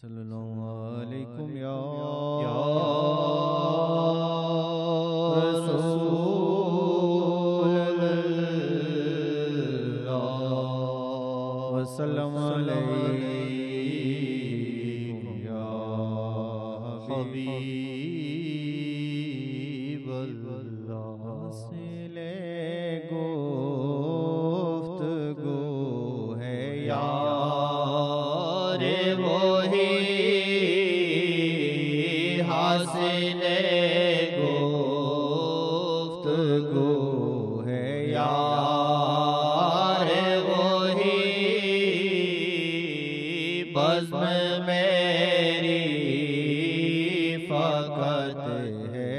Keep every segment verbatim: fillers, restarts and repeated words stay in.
सल्लल्लाहु अलैकुम या रसूलल्लाह वसल्लम अलैकुम या हबीबल्लाह। सिले गुफ्तगू है यार वही हासिले गुफ्तगू है यार वही बज़्म मेरी फ़क़त है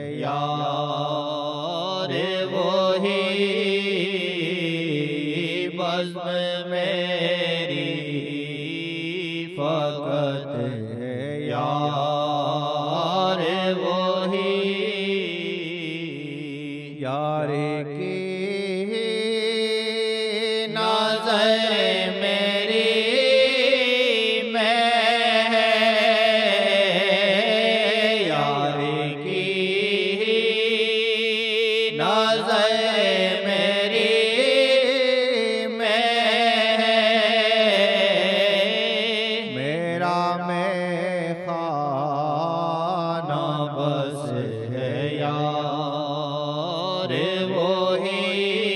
यार वही बज़्म मेरी फ़क़त है यार वही यार की नज़र मेरी में है यार की नज़र मेरी में है मेरा में खाना बस है यार वही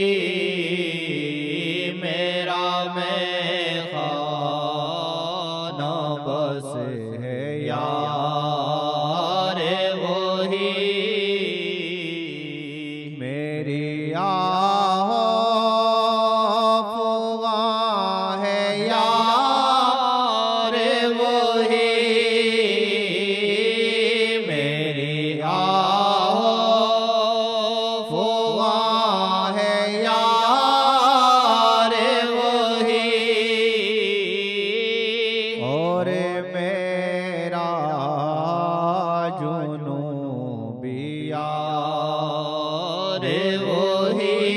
मेरा में खाना बस है यार वही मेरी आफ़ग़ान है यार वही मेरी आफ़ग़ान है यार वही और मेरा जुनूबी यार वही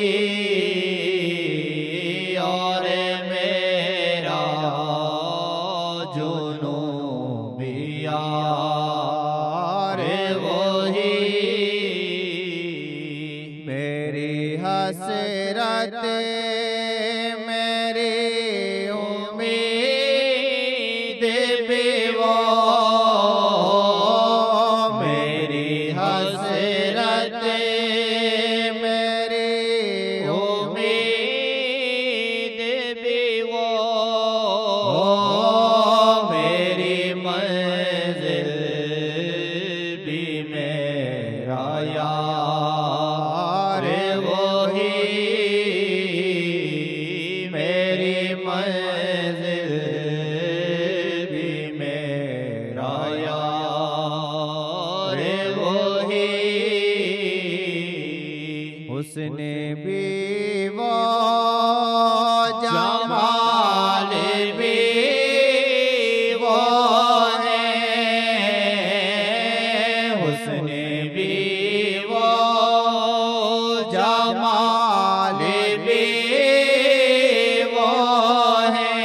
और मेरा जुनूबी यार वही मेरी हसरत मेरी उम्मीद बेवा मेरी हसरत मेरी उम्मीद बेवा मेरी मंजिल भी मेरा यार वही मेरी मंजिल भी मेरा यार वही उसने भी वो जमाल भी वो है उसने भी वो जमाल भी वो है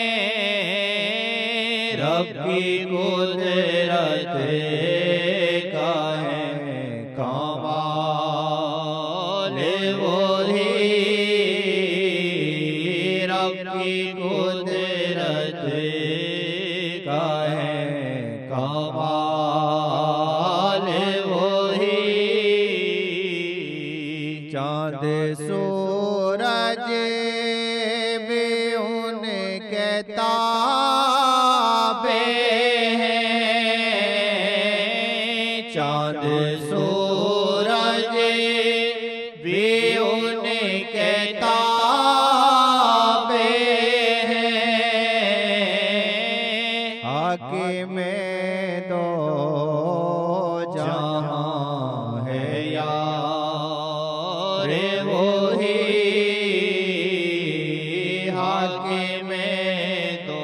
रब की कुदरत का है कमाल वही रब की कुदरत का है कमाल वही चाँद सूरज भी उनके ताबे हैं चाँद सूरज भी उनके ताबे हैं हाकिम दो जहां है यार वही हाकिम दो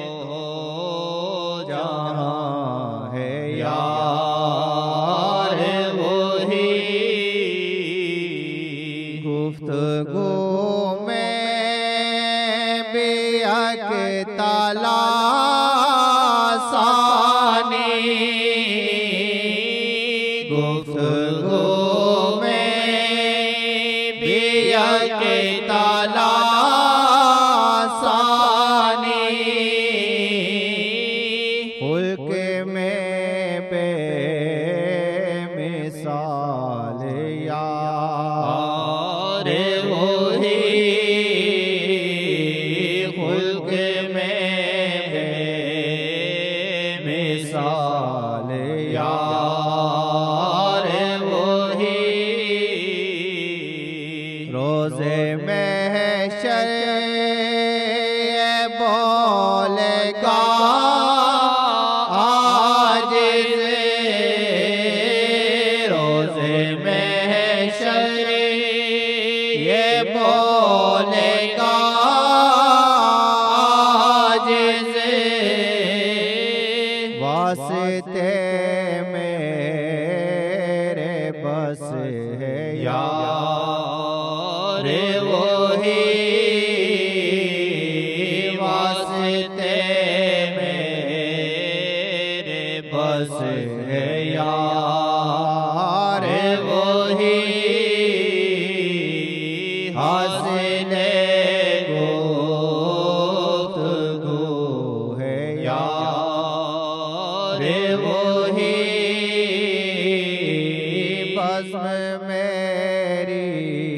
जहां है यार वही गुफ्तगू में बेहक तला सा गुफ्तगू में पिया के तलासानी खुल्क में बेमिसाल यार वही खुल्क में बेमिसाल यार वही रोज़े महशर बोलेगा आज रोज़े महशर ये बोलेगा आज वास्ते मेरे बस है यार वही वास्ते मेरे बस है यार वही हासिले गुफ्तगू है यार वही बस मेरी